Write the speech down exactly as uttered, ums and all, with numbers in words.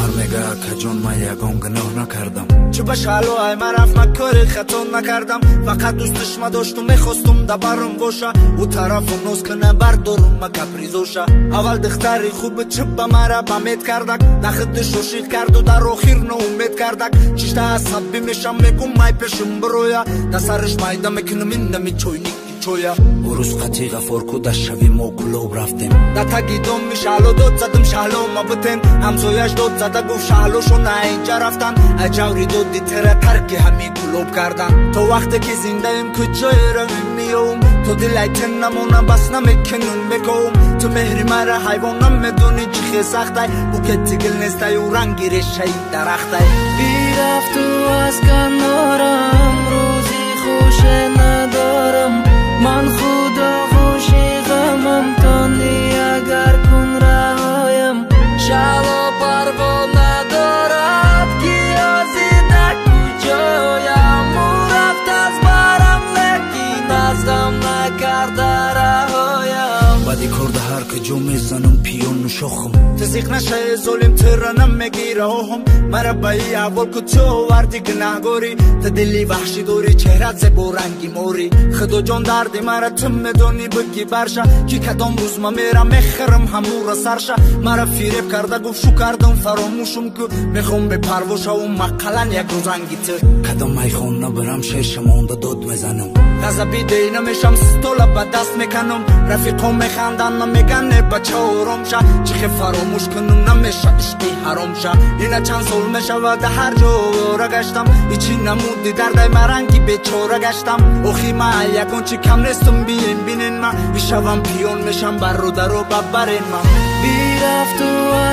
میگه که جون من یگان گناه نکردم چه بشالو ای من رفت مکاری خطا نکردم فقط دوستش ما داشتم میخواستم دبرم باشه او طرفم نوز کنه بردارم ما کپریزوشه اول دختری خوب چه به مرا بمید کردک نخدش عاشق کرد و در آخر ناامید کردک چشته عصبی میشم میگم مای پیشم برویا در سرش مایده میکنم این نمیچوینی چویا روز قطعی غفار کده شویم و کلوب رفتیم در تگیدم می شهلو داد زدم شهلو ما بتن همسویش داد زده گفت شهلوشو نه اینجا رفتن اجاوری دادی تره ترک همی کلوب کردن تو وقتی که زنده ایم کجای رویم میوم تو دلایتن نمونه بس نمیکنون بکوم تو مهری مره حیوانم میدونی چی خیلی سخته او که تیگل نیسته و رنگی رشه درخته بی رفت و از کنارم روزی خوش ندارم من خدا خوشی غمم تانی اگر کن رهایم شلو پروا ندارد گیازی در کجایم او رفت از برم لیکن از غم نکرده رهایم بدی کرده هر که جو میزنم پیون و شخم تزیق نشه ظلم ترنم میگیره هم مرا بایی اول که تو وردی گناه گوری تا دلی وحشی دوری چهرت زبو رنگی موری خدا جان دردی مرا تم میدونی بگی برشا که کدام روز ما میرم میخرم همو را سرشا مرا فیرب کرده گفت شو کردم فراموشم که میخوام به پروشا و مقلن یک روزنگی تو کدام میخون نبرم ششم اونده داد میزنم غضبی دینا میشم ستولا با دست میکنم رفیقم میخندن نمیگن بچه آرام شا چه فراموش کنم نمیشه عشقی حرام شا اینا چند سال میشه و ده هر جا را گشتم ایچی نمودی درده مرنگی بیچاره گشتم اوخی ما یکون چی کم نیستم بین بینین ما ایشوام پیون میشم بر رو در رو ببرین ما بی رفت و